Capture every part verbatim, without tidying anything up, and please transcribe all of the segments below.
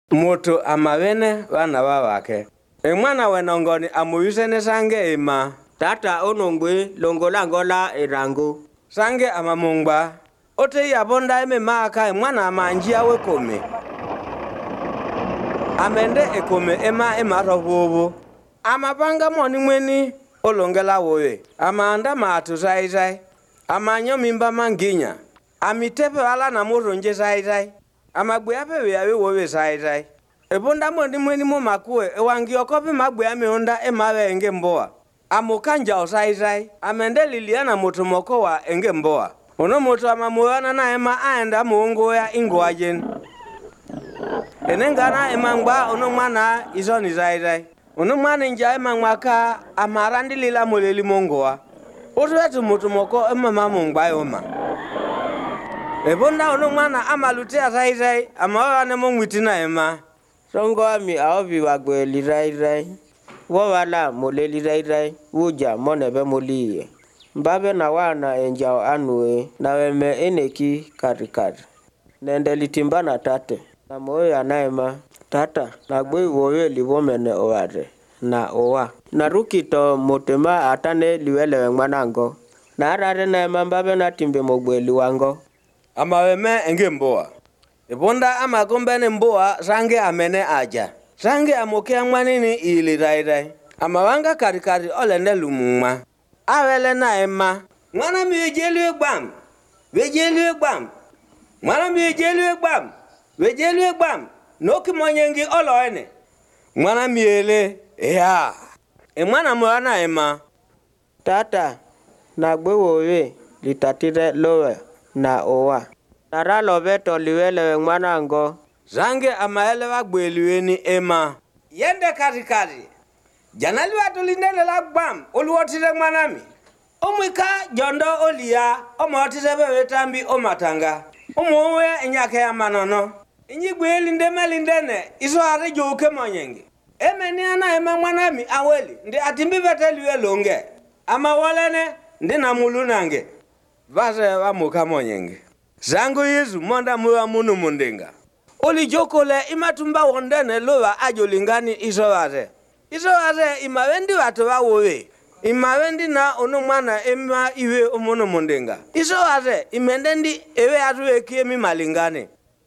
Mutu amawene wana wawake. Emwana wenongoni amuyusene sange ima. Tata onongwe longola ngola erango. Sange amamungba. Ote yabonda eme maka emwana amanjia wekome. Amende ekome ema ema rohubu. Amapanga moni mweni olongela wowe. Amanda matu zai zai. Amanyo mimba manginya. Amitepe wala na muronje zai zai. Amagbeape wewe wowe zai zai. Ebonda moni mweni mo makue ewangi okopi magbea meonda emawe enge mboa. Amukanja zai zai. Amende liliana mutu moko wa enge mboa. Ono mutu amamuwana na ema aenda muungo ya ingwa jen. Enengana emangba ono mwana izoni zai zai. Ono mwana nja emangwaka amarandi lila muleli mongoa. Otuwetu mutu moko ema mamungba yoma. Ebonda ono mwana amalutea zai zai amawana mongwitina ema. Songo ami aobi wagwe lirai rai. Wawala muleli rai rai. Uja monebe muliye. Mbabe na wana enjao anue na weme eneki karikari. Nende litimbana tate. Na moyo anaema tata na gwe wowe liwomene oware na owa. Na rukito mutema atane liwele mwanango. Na arare na ema mbabe na timbe mogwe liwango. Ama weme enge mboa. Ebonda ama kumbene mboa sange amene aja. Sange amokea mwanini ili rai rai. Ama wanga karikari olende lumuma. Awele na ema. Mwana mi ejeliwe gbam. Wejeliwe gbam. Mwana mi ejeliwe gbam. Wejeliwe gbam. Noki monyengi olo ene. Mwana mi ele. Ya. E mwana mwana ema. Tata na gwe wowe litatire lowe na owa. Nara lobeto liwele mwanango. Zange amaele wa gbeliweni ema. Yende karikari. Janali watu lindele la gbam. Oluwotire mwanami. Omwika jondo olia. Omotire bewe tambi omatanga. Omwe enyake ya manono. Inyi gwe lindeme lindene. Iso hare joke monyengi. Eme ni ana ema mwanami aweli. Ndi atimbi veteliwe longe. Ama walene ndi na mulunange. Vase wa muka monyengi. Zango Yesu monda muwa munu mundinga. Oli jokole imatumba wondene lowa ajo lingani iso wase. Iso wase imawendi watu wa wowe. Imawendi na ono mwana ema iwe omono mundinga. Iso wase imendendi ewe atuwe kiemi malingani.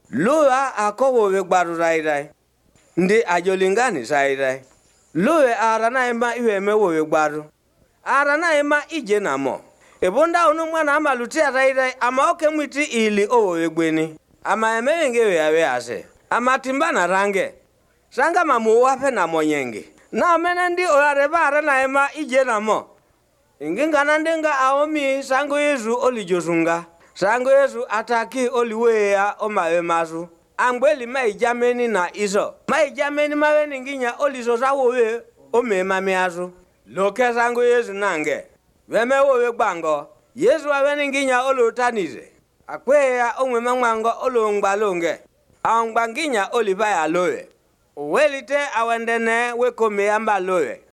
Lowa ako wowe gbaru rai rai. Ndi ajo lingani sai rai. Lowe arana ema iwe me wowe gbaru. Arana ema ije na mo. Ebonda ono mwana amalutia rai rai ama oke mwiti ili owowe gweni. Ama emewengewe yawe ase. Ama timbana range. Sanga mamu wape na monyengi. Na menendi oyareba arana ema ije na mo. Inginga nandinga aomi sango Yesu oli josunga. Sango Yesu ataki oli wea omawe masu. Ambweli mai jameni na iso. Mai jameni mawe ninginya oli sosa wowe ome mami asu. Loke sango Yesu nange. Weme wowe gbango. Yesu wawe ninginya olo tanize. Akwea omwe mangwango olo ngbalonge. Angbanginya oli baya lowe. Welite awendene wekome amba lowe.